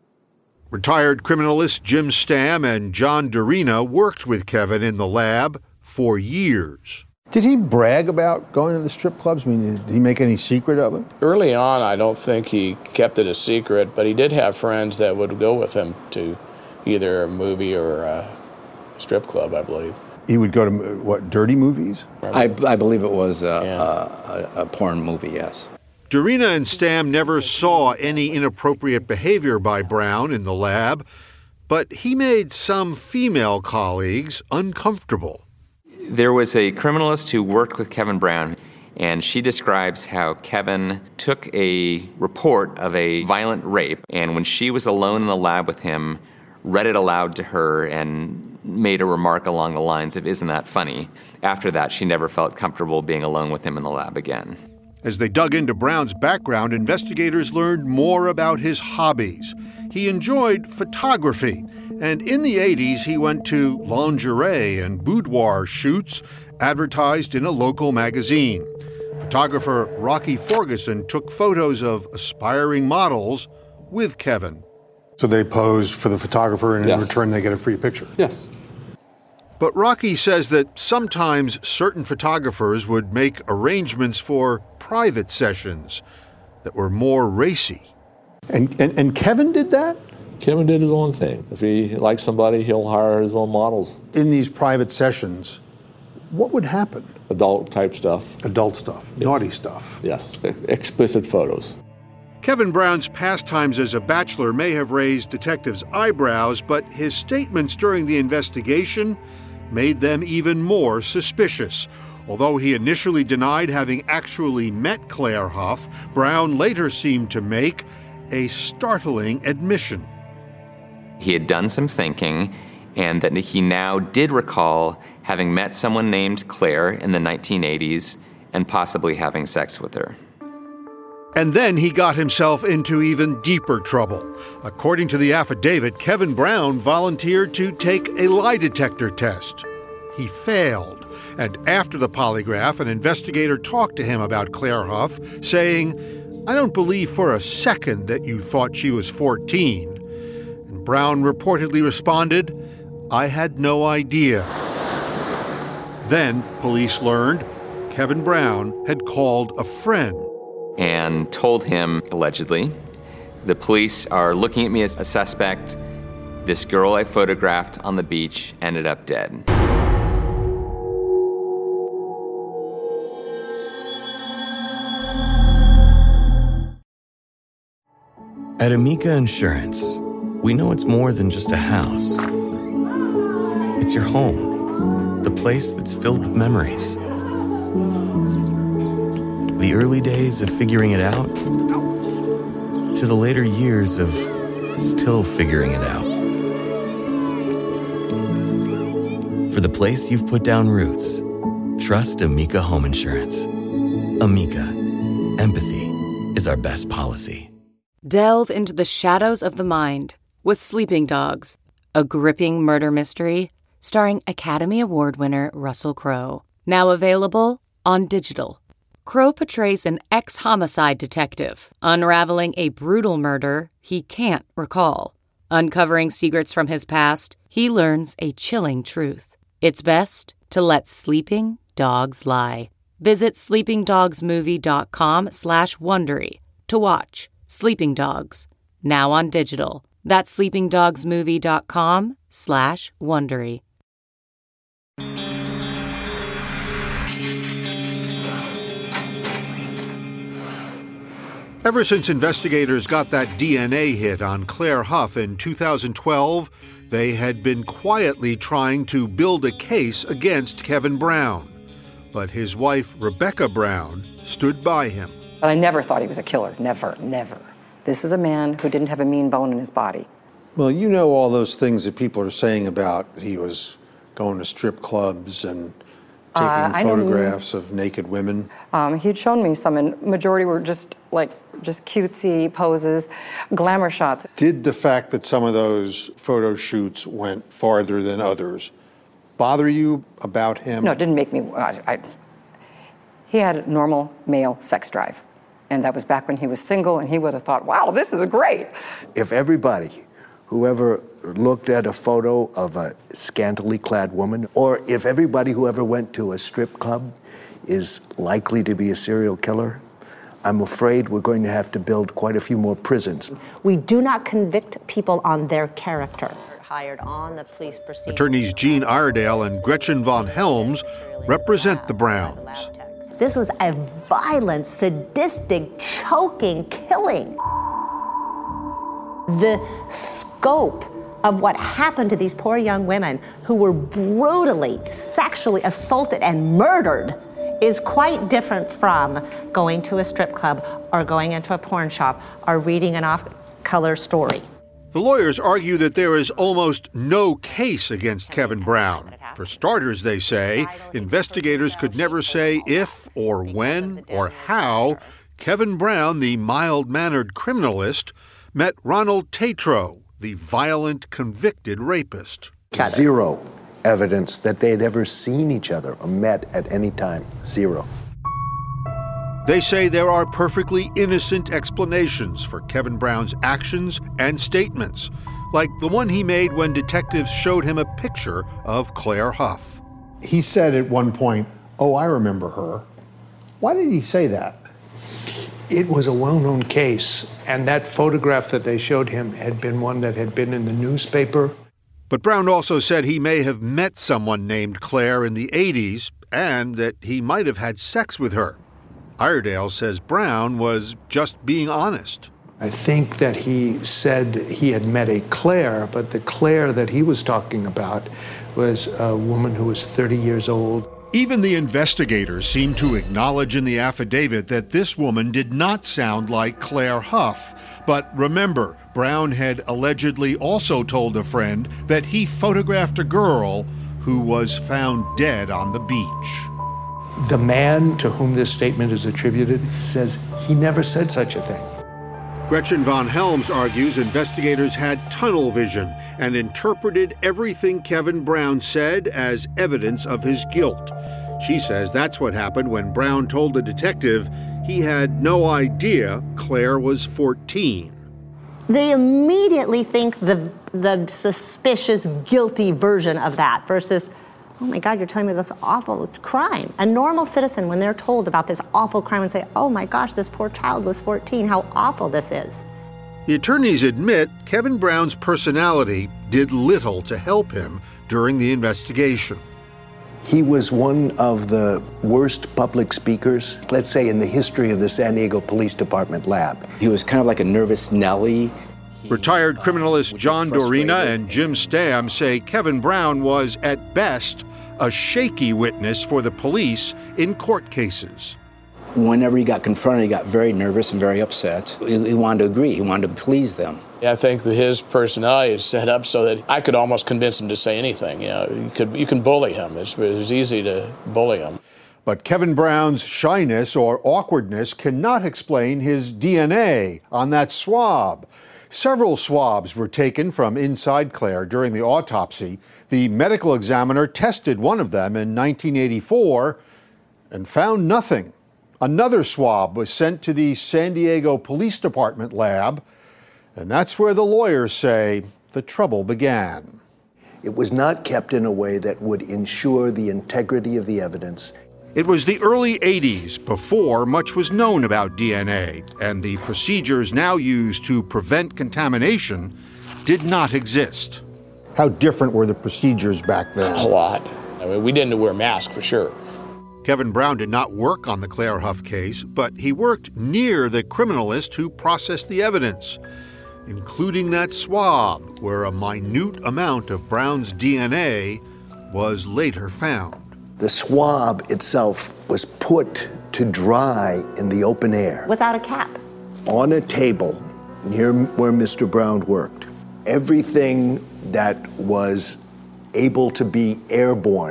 Speaker 10: Retired criminalist Jim Stamm and John Dorina worked with Kevin in the lab for years.
Speaker 12: Did he brag about going to the strip clubs? I mean, did he make any secret of it?
Speaker 2: Early on, I don't think he kept it a secret, but he did have friends that would go with him to either a movie or a strip club, I believe.
Speaker 12: He would go to, what, dirty movies?
Speaker 11: I, I believe it was a, yeah. a, a, a porn movie, yes.
Speaker 10: Dorina and Stamm never saw any inappropriate behavior by Brown in the lab, but he made some female colleagues uncomfortable.
Speaker 5: There was a criminalist who worked with Kevin Brown, and she describes how Kevin took a report of a violent rape, and when she was alone in the lab with him, read it aloud to her and made a remark along the lines of, "Isn't that funny?" After that, she never felt comfortable being alone with him in the lab again.
Speaker 10: As they dug into Brown's background, investigators learned more about his hobbies. He enjoyed photography, and in the eighties he went to lingerie and boudoir shoots advertised in a local magazine. Photographer Rocky Ferguson took photos of aspiring models with Kevin.
Speaker 12: So they pose for the photographer, and
Speaker 15: yes.
Speaker 12: in return they get a free picture?
Speaker 15: Yes.
Speaker 10: But Rocky says that sometimes certain photographers would make arrangements for private sessions that were more racy.
Speaker 12: And, and, and Kevin did that?
Speaker 15: Kevin did his own thing. If he likes somebody, he'll hire his own models.
Speaker 12: In these private sessions, what would happen?
Speaker 15: Adult type stuff.
Speaker 12: Adult stuff, yes. Naughty stuff.
Speaker 15: Yes, explicit photos.
Speaker 10: Kevin Brown's pastimes as a bachelor may have raised detectives' eyebrows, but his statements during the investigation made them even more suspicious. Although he initially denied having actually met Claire Huff, Brown later seemed to make a startling admission.
Speaker 5: He had done some thinking, and that he now did recall having met someone named Claire in the nineteen eighties and possibly having sex with her.
Speaker 10: And then he got himself into even deeper trouble. According to the affidavit, Kevin Brown volunteered to take a lie detector test. He failed, and after the polygraph, an investigator talked to him about Claire Huff, saying, "I don't believe for a second that you thought she was fourteen. And Brown reportedly responded, "I had no idea." Then police learned Kevin Brown had called a friend
Speaker 5: and told him, allegedly, "The police are looking at me as a suspect. This girl I photographed on the beach ended up dead."
Speaker 24: At Amica Insurance, we know it's more than just a house. It's your home, the place that's filled with memories. The early days of figuring it out, to the later years of still figuring it out. For the place you've put down roots, trust Amica Home Insurance. Amica, empathy is our best policy.
Speaker 25: Delve into the shadows of the mind with Sleeping Dogs, a gripping murder mystery starring Academy Award winner Russell Crowe. Now available on digital. Crowe portrays an ex-homicide detective unraveling a brutal murder he can't recall. Uncovering secrets from his past, he learns a chilling truth. It's best to let sleeping dogs lie. Visit sleepingdogsmovie.com slash Wondery to watch Sleeping Dogs, now on digital. That's sleepingdogsmovie.com slash Wondery.
Speaker 10: Ever since investigators got that D N A hit on Claire Huff in two thousand twelve, they had been quietly trying to build a case against Kevin Brown. But his wife, Rebecca Brown, stood by him.
Speaker 1: But I never thought he was a killer. Never, never. This is a man who didn't have a mean bone in his body.
Speaker 12: Well, you know all those things that people are saying about he was going to strip clubs and taking
Speaker 1: Uh, I know-
Speaker 12: photographs of naked women?
Speaker 1: Um, he'd shown me some, and majority were just like just cutesy poses, glamour shots.
Speaker 12: Did the fact that some of those photo shoots went farther than others bother you about him?
Speaker 1: No, it didn't make me. I, I, he had a normal male sex drive, and that was back when he was single, and he would have thought, "Wow, this is great."
Speaker 7: If everybody, whoever looked at a photo of a scantily clad woman, or if everybody who ever went to a strip club is likely to be a serial killer, I'm afraid we're going to have to build quite a few more prisons.
Speaker 16: We do not convict people on their character. Hired on the police procedure.
Speaker 10: Attorneys Jean Iredale and Gretchen von Helms represent the Browns.
Speaker 16: This was a violent, sadistic, choking killing. The scope of what happened to these poor young women who were brutally sexually assaulted and murdered is quite different from going to a strip club or going into a porn shop or reading an off-color story.
Speaker 10: The lawyers argue that there is almost no case against Kevin Brown. For starters, they say, investigators could never say if or when or how Kevin Brown, the mild-mannered criminalist, met Ronald Tetreault, the violent, convicted rapist.
Speaker 7: Zero evidence that they had ever seen each other or met at any time. Zero.
Speaker 10: They say there are perfectly innocent explanations for Kevin Brown's actions and statements, like the one he made when detectives showed him a picture of Claire Huff.
Speaker 12: He said at one point, "Oh, I remember her." Why did he say that?
Speaker 19: It was a well-known case, and that photograph that they showed him had been one that had been in the newspaper.
Speaker 10: But Brown also said he may have met someone named Claire in the eighties and that he might have had sex with her. Iredale says Brown was just being honest.
Speaker 19: I think that he said he had met a Claire, but the Claire that he was talking about was a woman who was thirty years old.
Speaker 10: Even the investigators seem to acknowledge in the affidavit that this woman did not sound like Claire Huff. But remember, Brown had allegedly also told a friend that he photographed a girl who was found dead on the beach.
Speaker 19: The man to whom this statement is attributed says he never said such a thing.
Speaker 10: Gretchen von Helms argues investigators had tunnel vision and interpreted everything Kevin Brown said as evidence of his guilt. She says that's what happened when Brown told the detective he had no idea Claire was fourteen.
Speaker 16: They immediately think the, the suspicious, guilty version of that versus, oh my God, you're telling me this awful crime. A normal citizen, when they're told about this awful crime, would say, oh my gosh, this poor child was fourteen, how awful this is.
Speaker 10: The attorneys admit Kevin Brown's personality did little to help him during the investigation.
Speaker 7: He was one of the worst public speakers, let's say, in the history of the San Diego Police Department lab.
Speaker 20: He was kind of like a nervous Nelly.
Speaker 10: Retired criminalist John Dorina and Jim Stam say Kevin Brown was, at best, a shaky witness for the police in court cases.
Speaker 20: Whenever he got confronted, he got very nervous and very upset. He, he wanted to agree. He wanted to please them.
Speaker 2: I think that his personality is set up so that I could almost convince him to say anything. You know, you could you can bully him. It's, it's easy to bully him.
Speaker 10: But Kevin Brown's shyness or awkwardness cannot explain his D N A on that swab. Several swabs were taken from inside Claire during the autopsy. The medical examiner tested one of them in nineteen eighty-four and found nothing. Another swab was sent to the San Diego Police Department lab, and that's where the lawyers say the trouble began.
Speaker 7: It was not kept in a way that would ensure the integrity of the evidence.
Speaker 10: It was the early eighties, before much was known about D N A, and the procedures now used to prevent contamination did not exist.
Speaker 12: How different were the procedures back then?
Speaker 2: A lot. I mean, we didn't wear masks for sure.
Speaker 10: Kevin Brown did not work on the Claire Huff case, but he worked near the criminalist who processed the evidence, including that swab where a minute amount of Brown's D N A was later found.
Speaker 7: The swab itself was put to dry in the open air.
Speaker 16: Without a cap.
Speaker 7: On a table near where Mister Brown worked. Everything that was able to be airborne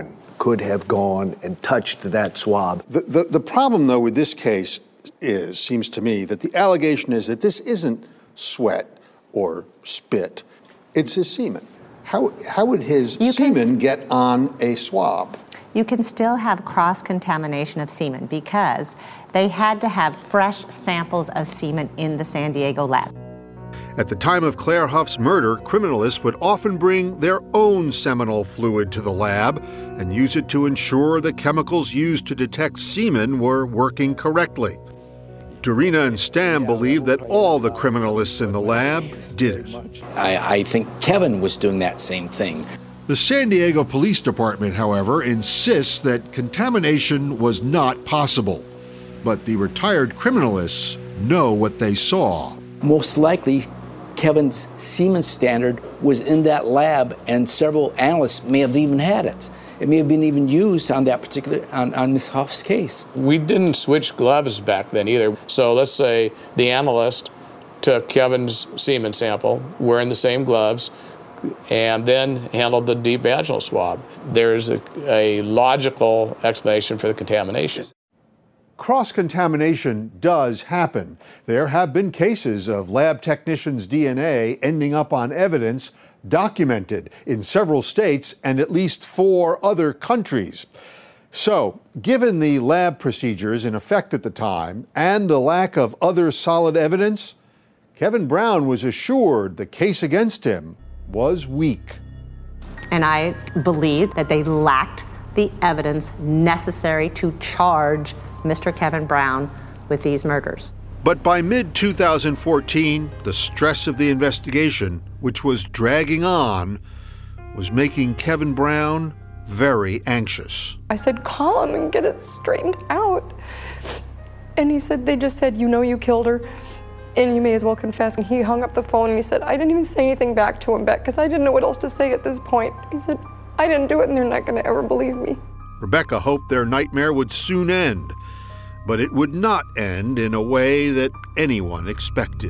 Speaker 7: could have gone and touched that swab.
Speaker 12: The, the, the problem, though, with this case is, seems to me, that the allegation is that this isn't sweat or spit. It's his semen. How, how would his
Speaker 16: You can
Speaker 12: semen
Speaker 16: s-
Speaker 12: get on a swab?
Speaker 16: You can still have cross-contamination of semen because they had to have fresh samples of semen in the San Diego lab.
Speaker 10: At the time of Claire Huff's murder, criminalists would often bring their own seminal fluid to the lab and use it to ensure the chemicals used to detect semen were working correctly. Dorina and Stam believe that all the criminalists in the lab did it.
Speaker 20: I, I think Kevin was doing that same thing.
Speaker 10: The San Diego Police Department, however, insists that contamination was not possible. But the retired criminalists know what they saw.
Speaker 20: Most likely, Kevin's semen standard was in that lab, and several analysts may have even had it. It may have been even used on that particular, on, on Miz Huff's case.
Speaker 2: We didn't switch gloves back then either. So let's say the analyst took Kevin's semen sample, wearing the same gloves, and then handled the deep vaginal swab. There's a, a logical explanation for the contamination.
Speaker 10: Cross-contamination does happen. There have been cases of lab technicians' D N A ending up on evidence documented in several states and at least four other countries. So, given the lab procedures in effect at the time and the lack of other solid evidence, Kevin Brown was assured the case against him was weak.
Speaker 16: And I believed that they lacked the evidence necessary to charge Mister Kevin Brown with these murders.
Speaker 10: But by mid twenty fourteen, the stress of the investigation, which was dragging on, was making Kevin Brown very anxious.
Speaker 4: I said, call him and get it straightened out. And he said, they just said, you know you killed her and you may as well confess. And he hung up the phone and he said, I didn't even say anything back to him, Beck, because I didn't know what else to say at this point. He said, I didn't do it and they're not going to ever believe me.
Speaker 10: Rebecca hoped their nightmare would soon end, but it would not end in a way that anyone expected.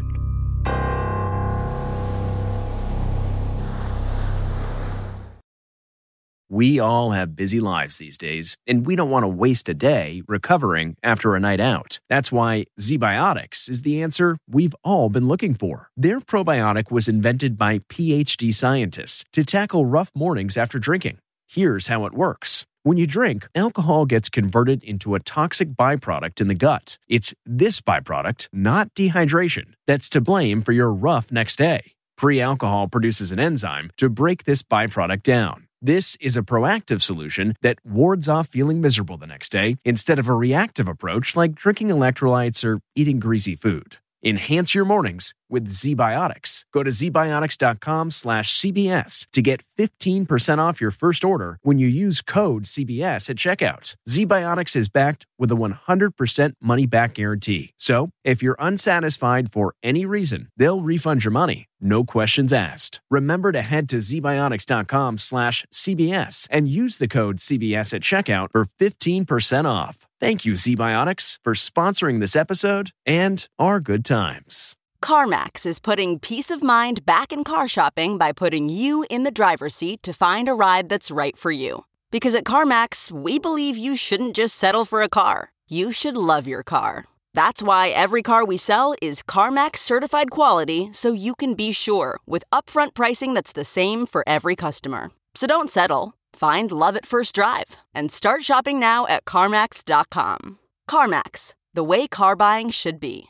Speaker 3: We all have busy lives these days, and we don't want to waste a day recovering after a night out. That's why ZBiotics is the answer we've all been looking for. Their probiotic was invented by PhD scientists to tackle rough mornings after drinking. Here's how it works. When you drink, alcohol gets converted into a toxic byproduct in the gut. It's this byproduct, not dehydration, that's to blame for your rough next day. Pre-alcohol produces an enzyme to break this byproduct down. This is a proactive solution that wards off feeling miserable the next day instead of a reactive approach like drinking electrolytes or eating greasy food. Enhance your mornings with ZBiotics. Go to zbiotics.com slash CBS to get fifteen percent off your first order when you use code C B S at checkout. ZBiotics is backed with a one hundred percent money-back guarantee. So, if you're unsatisfied for any reason, they'll refund your money. No questions asked. Remember to head to zbiotics.com slash CBS and use the code C B S at checkout for fifteen percent off. Thank you, ZBiotics, for sponsoring this episode and our good times.
Speaker 6: CarMax is putting peace of mind back in car shopping by putting you in the driver's seat to find a ride that's right for you. Because at CarMax, we believe you shouldn't just settle for a car. You should love your car. That's why every car we sell is CarMax certified quality, so you can be sure with upfront pricing that's the same for every customer. So don't settle. Find love at first drive and start shopping now at CarMax dot com. CarMax, the way car buying should be.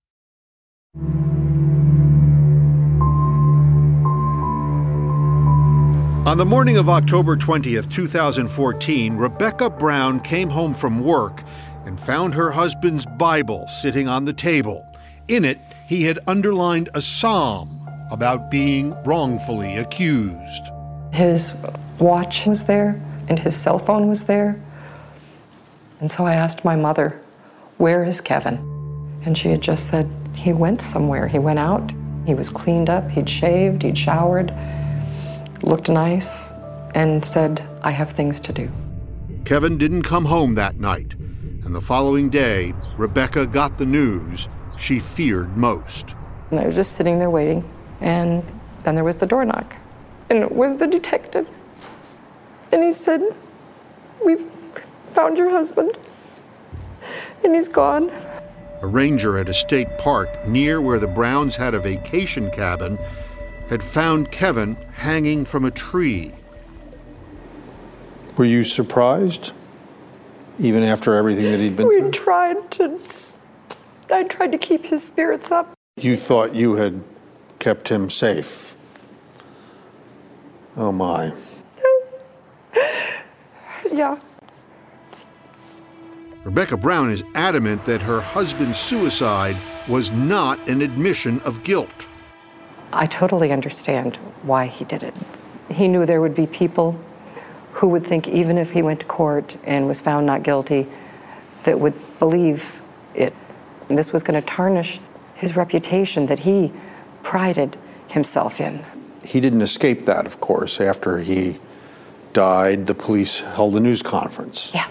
Speaker 10: On the morning of October twentieth, twenty fourteen, Rebecca Brown came home from work and found her husband's Bible sitting on the table. In it, he had underlined a psalm about being wrongfully accused.
Speaker 4: His watch was there and his cell phone was there. And so I asked my mother, where is Kevin? And she had just said, he went somewhere. He went out. He was cleaned up. He'd shaved. He'd showered. Looked nice. And said, I have things to do.
Speaker 10: Kevin didn't come home that night. And the following day, Rebecca got the news she feared most.
Speaker 4: And I was just sitting there waiting. And then there was the door knock. And it was the detective. And he said, we've found your husband, and he's gone.
Speaker 10: A ranger at a state park near where the Browns had a vacation cabin had found Kevin hanging from a tree.
Speaker 12: Were you surprised, even after everything that he'd been
Speaker 4: We
Speaker 12: through?
Speaker 4: tried to, I tried to keep his spirits up.
Speaker 12: You thought you had kept him safe. Oh my.
Speaker 4: Yeah.
Speaker 10: Rebecca Brown is adamant that her husband's suicide was not an admission of guilt.
Speaker 1: I totally understand why he did it. He knew there would be people who would think even if he went to court and was found not guilty, that would believe it. And this was going to tarnish his reputation that he prided himself in.
Speaker 12: He didn't escape that, of course. After he died, the police held a news conference.
Speaker 1: Yeah.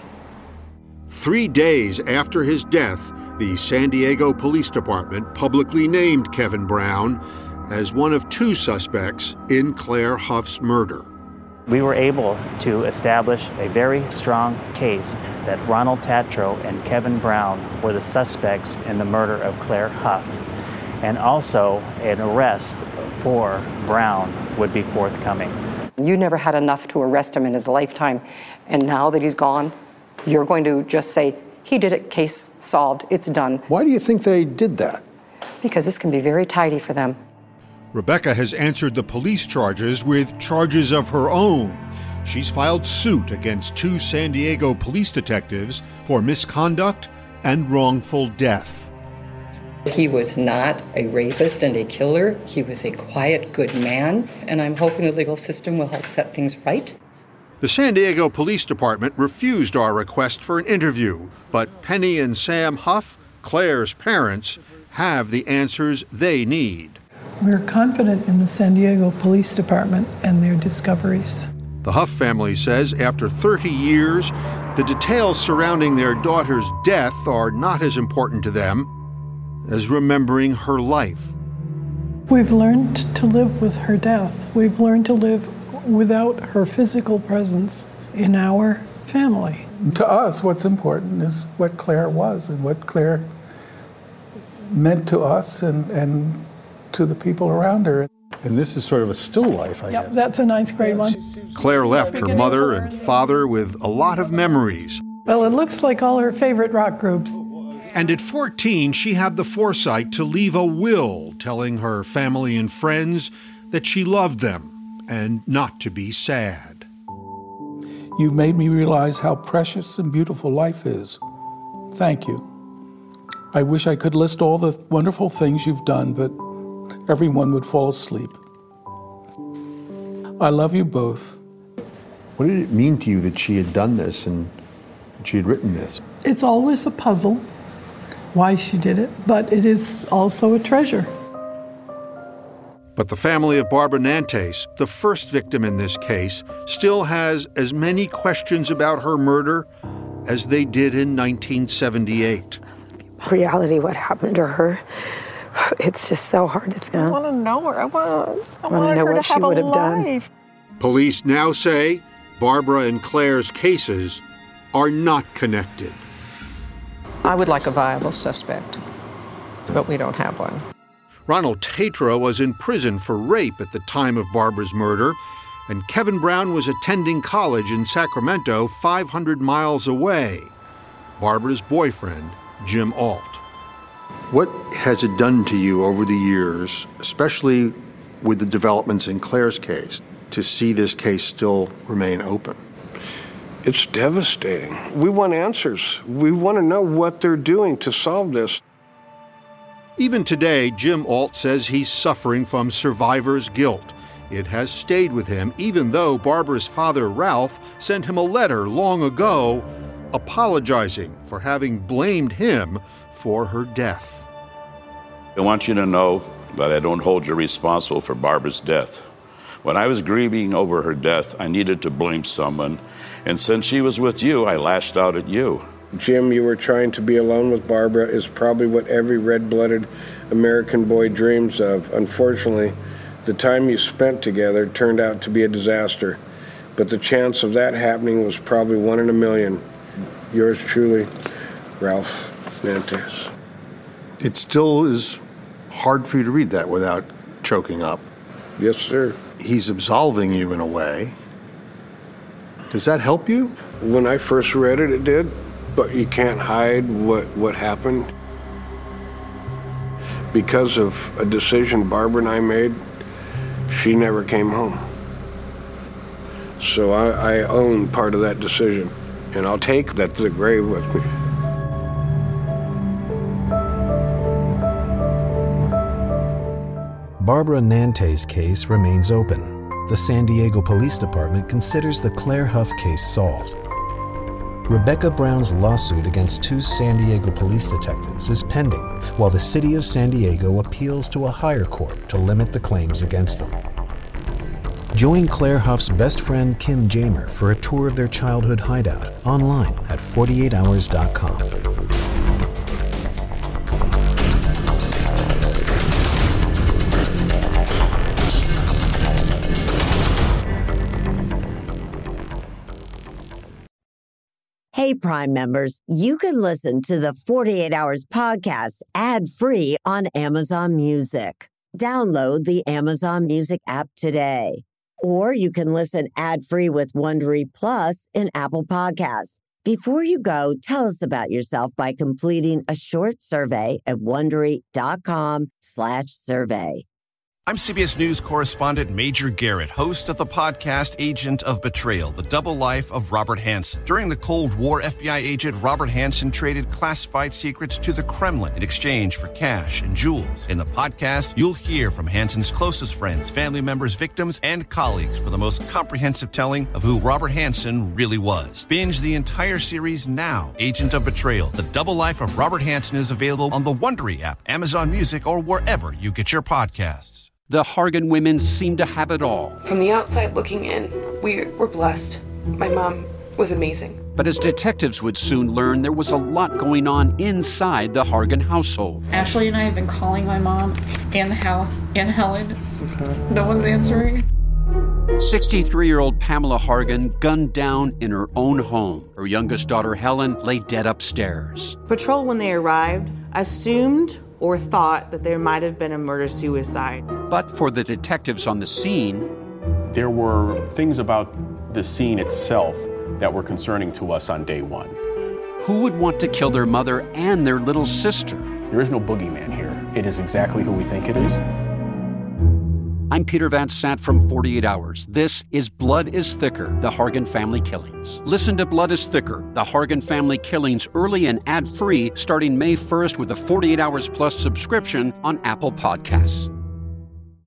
Speaker 10: Three days after his death, the San Diego Police Department publicly named Kevin Brown as one of two suspects in Claire Huff's murder.
Speaker 8: We were able to establish a very strong case that Ronald Tatro and Kevin Brown were the suspects in the murder of Claire Huff, and also an arrest for Brown would be forthcoming.
Speaker 1: You never had enough to arrest him in his lifetime, and now that he's gone, you're going to just say, he did it, case solved, it's done.
Speaker 12: Why do you think they did that?
Speaker 1: Because this can be very tidy for them.
Speaker 10: Rebecca has answered the police charges with charges of her own. She's filed suit against two San Diego police detectives for misconduct and wrongful death.
Speaker 4: He was not a rapist and a killer. He was a quiet, good man, and I'm hoping the legal system will help set things right.
Speaker 10: The San Diego Police Department refused our request for an interview, but Penny and Sam Huff, Claire's parents, have the answers they need.
Speaker 13: We're confident in the San Diego Police Department and their discoveries.
Speaker 10: The Huff family says after thirty years, the details surrounding their daughter's death are not as important to them as remembering her life.
Speaker 13: We've learned to live with her death. We've learned to live without her physical presence in our family.
Speaker 17: To us, what's important is what Claire was and what Claire meant to us and, and to the people around her.
Speaker 12: And this is sort of a still life, I
Speaker 13: Yep,
Speaker 12: guess.
Speaker 13: that's a ninth grade one.
Speaker 10: Claire left her mother and father with a lot of memories.
Speaker 13: Well, it looks like all her favorite rock groups.
Speaker 10: And at fourteen, she had the foresight to leave a will telling her family and friends that she loved them and not to be sad.
Speaker 17: You made me realize how precious and beautiful life is. Thank you. I wish I could list all the wonderful things you've done, but everyone would fall asleep. I love you both.
Speaker 12: What did it mean to you that she had done this and she had written this?
Speaker 13: It's always a puzzle why she did it, but it is also a treasure.
Speaker 10: But the family of Barbara Nantes, the first victim in this case, still has as many questions about her murder as they did in nineteen seventy-eight.
Speaker 21: Reality, what happened to her, it's just so hard to think.
Speaker 9: I want to know her. I want to I
Speaker 21: wanna
Speaker 9: want
Speaker 21: know
Speaker 9: her
Speaker 21: what
Speaker 9: to
Speaker 21: she
Speaker 9: have a
Speaker 21: would have done.
Speaker 9: life.
Speaker 10: Police now say Barbara and Claire's cases are not connected.
Speaker 18: I would like a viable suspect, but we don't have one.
Speaker 10: Ronald Tatro was in prison for rape at the time of Barbara's murder, and Kevin Brown was attending college in Sacramento, five hundred miles away. Barbara's boyfriend, Jim Alt. What has it done to you over the years, especially with the developments in Claire's case, to see this case still remain open?
Speaker 22: It's devastating. We want answers. We want to know what they're doing to solve this.
Speaker 10: Even today, Jim Alt says he's suffering from survivor's guilt. It has stayed with him, even though Barbara's father, Ralph, sent him a letter long ago apologizing for having blamed him for her death.
Speaker 26: I want you to know that I don't hold you responsible for Barbara's death. When I was grieving over her death, I needed to blame someone, and since she was with you, I lashed out at you.
Speaker 22: Jim, you were trying to be alone with Barbara is probably what every red-blooded American boy dreams of. Unfortunately, the time you spent together turned out to be a disaster. But the chance of that happening was probably one in a million. Yours truly, Ralph Nantes.
Speaker 12: It still is hard for you to read that without choking up.
Speaker 22: Yes, sir.
Speaker 12: He's absolving you in a way. Does that help you?
Speaker 22: When I first read it, it did. But you can't hide what, what happened. Because of a decision Barbara and I made, she never came home. So I, I own part of that decision, and I'll take that to the grave with me.
Speaker 5: Barbara Nantes' case remains open. The San Diego Police Department considers the Claire Huff case solved. Rebecca Brown's lawsuit against two San Diego police detectives is pending, while the city of San Diego appeals to a higher court to limit the claims against them. Join Claire Huff's best friend Kim Jamer for a tour of their childhood hideout online at forty-eight hours dot com.
Speaker 11: Hey, Prime members, you can listen to the forty-eight hours podcast ad-free on Amazon Music. Download the Amazon Music app today. Or you can listen ad-free with Wondery Plus in Apple Podcasts. Before you go, tell us about yourself by completing a short survey at Wondery.com slash survey.
Speaker 14: I'm C B S News correspondent Major Garrett, host of the podcast Agent of Betrayal, The Double Life of Robert Hanssen. During the Cold War, F B I agent Robert Hanssen traded classified secrets to the Kremlin in exchange for cash and jewels. In the podcast, you'll hear from Hanssen's closest friends, family members, victims, and colleagues for the most comprehensive telling of who Robert Hanssen really was. Binge the entire series now. Agent of Betrayal, The Double Life of Robert Hanssen is available on the Wondery app, Amazon Music, or wherever you get your podcasts.
Speaker 15: The Hargan women seem to have it all.
Speaker 23: From the outside looking in, we were blessed. My mom was amazing.
Speaker 15: But as detectives would soon learn, there was a lot going on inside the Hargan household.
Speaker 24: Ashley and I have been calling my mom and the house and Helen. Okay. No one's answering.
Speaker 15: sixty-three-year-old Pamela Hargan gunned down in her own home. Her youngest daughter, Helen, lay dead upstairs.
Speaker 27: Patrol, when they arrived, assumed or thought that there might have been a murder-suicide.
Speaker 15: But for the detectives on the scene,
Speaker 28: there were things about the scene itself that were concerning to us on day one.
Speaker 15: Who would want to kill their mother and their little sister?
Speaker 28: There is no boogeyman here. It is exactly who we think it is.
Speaker 15: I'm Peter Van Sant from forty-eight hours. This is Blood is Thicker, The Hargan Family Killings. Listen to Blood is Thicker, The Hargan Family Killings early and ad-free starting May first with a forty-eight hours Plus subscription on Apple Podcasts.